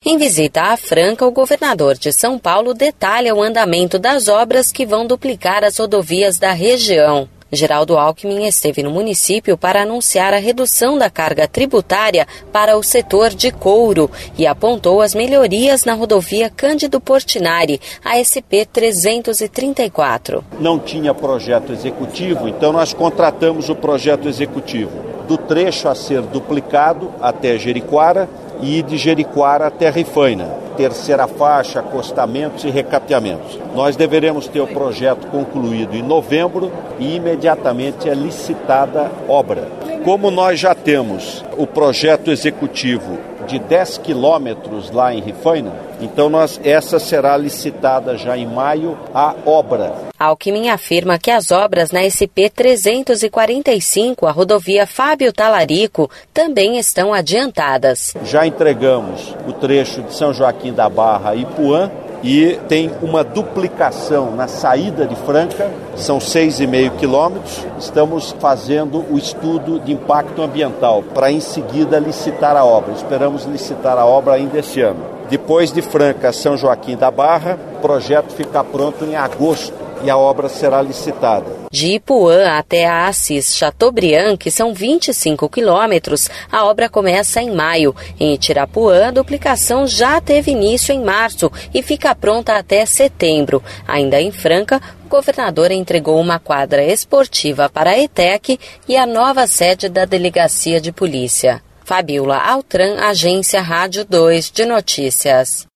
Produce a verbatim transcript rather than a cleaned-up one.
Em visita à Franca, o governador de São Paulo detalha o andamento das obras que vão duplicar as rodovias da região. Geraldo Alckmin esteve no município para anunciar a redução da carga tributária para o setor de couro e apontou as melhorias na rodovia Cândido Portinari, a S P trezentos e trinta e quatro. Não tinha projeto executivo, então nós contratamos o projeto executivo do trecho a ser duplicado até Jericoara e de Jericoara até Rifaina. Terceira faixa, acostamentos e recapeamentos. Nós deveremos ter o projeto concluído em novembro e imediatamente é licitada a obra. Como nós já temos o projeto executivo de dez quilômetros lá em Rifaina, então nós, essa será licitada já em maio a obra. Alckmin afirma que as obras na S P trezentos e quarenta e cinco, a rodovia Fábio Talarico, também estão adiantadas. Já entregamos o trecho de São Joaquim da Barra a Ipuã e tem uma duplicação na saída de Franca, são seis vírgula cinco quilômetros. Estamos fazendo o estudo de impacto ambiental para em seguida licitar a obra. Esperamos licitar a obra ainda esse ano. Depois de Franca a São Joaquim da Barra, o projeto fica pronto em agosto e a obra será licitada. De Ipuã até a Assis Chateaubriand, que são vinte e cinco quilômetros, a obra começa em maio. Em Itirapuã, a duplicação já teve início em março e fica pronta até setembro. Ainda em Franca, o governador entregou uma quadra esportiva para a ETEC e a nova sede da Delegacia de Polícia. Fabiola Altran, Agência Rádio dois de Notícias.